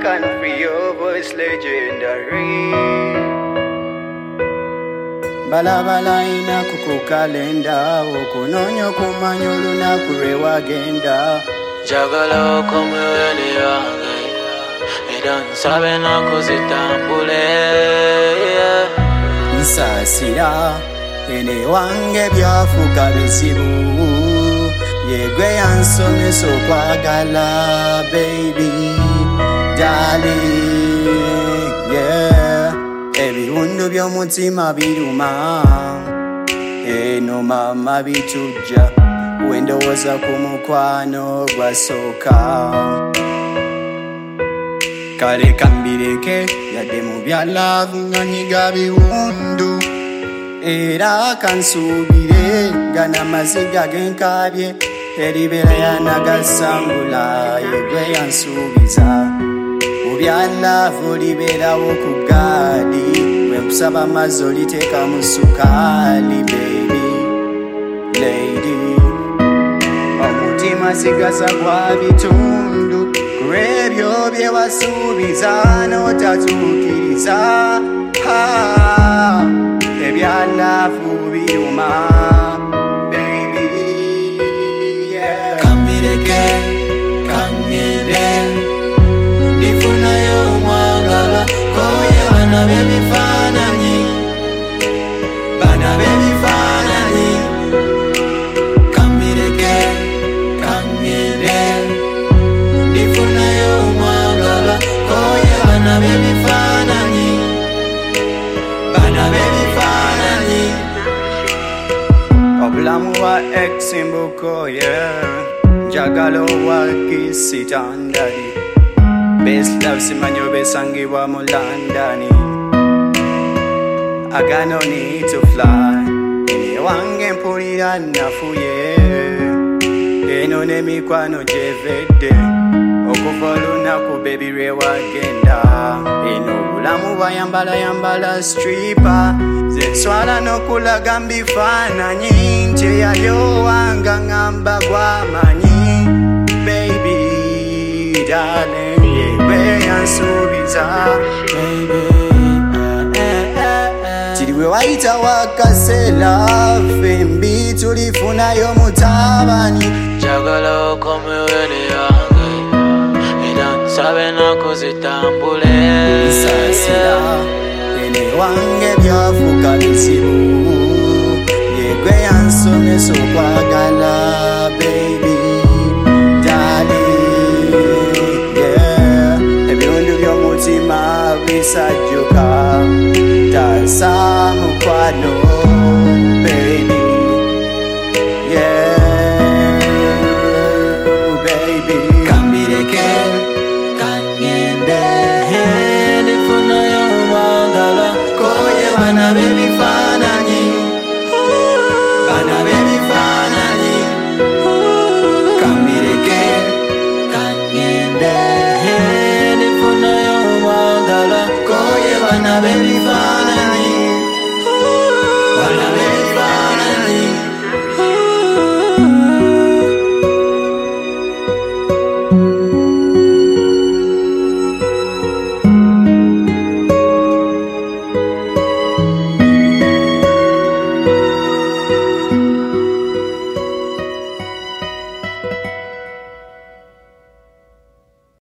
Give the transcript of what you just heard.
can free your voice legendary. Balabala ina kukukalenda okunonyo kumanya olunaku lwe wagenda. Njagala okomwewene wange era nsabe ennaku zitambule. Nsasira ene wange byafuuka bizibu yegwe yansomesa okwagala baby darling yeah. Ebiwundu by'omutima biruma eno mama bitujja wendowoza ku mukwano gwasooka. Kale kambireke yadde mu bya love nga nyiga biwundu era kansuubire gana maziga genkabye eribeera yanagasangula yegwe yansuubiza mu bya love olibeerawo ku gaadi bwe nkusaba amazzi oliteeka mu sukaali baby lady omutima sigasa gwa bitundu kulw'ebyo bye wasuubiza n'otatuukiriza ebya love biruma baby yeah. Kambireke kangende ndifunayo omwagala koye bana b'ebifaananyi bana b'ebifaananyi. Kambireke kangende ndifunayo omwagala koye bana b'ebifaananyi bana b'ebifaananyi. Obulamu bwa eximbuko yeah. Njagala owakisitandali best love simanyi obesangibwa mu London. I got no need to fly ene wange mpulira nafuye eno n'emikwano gyevedde okuva olunaku baby lwe wagenda. Eno obulamu bwayambala stripa zenswala n'okulaga mbifaananyi nti eyali owanga ngamba gwamanyi baby darling yegwe yansuubiza kiri bwe wayita wakaseera fembi tulifunayo mutabani. Njagala okomwewene wange era nsabe ennaku zitambule. Nsasira ene wange byafuuka bizibu yegwe yansomesa okwagala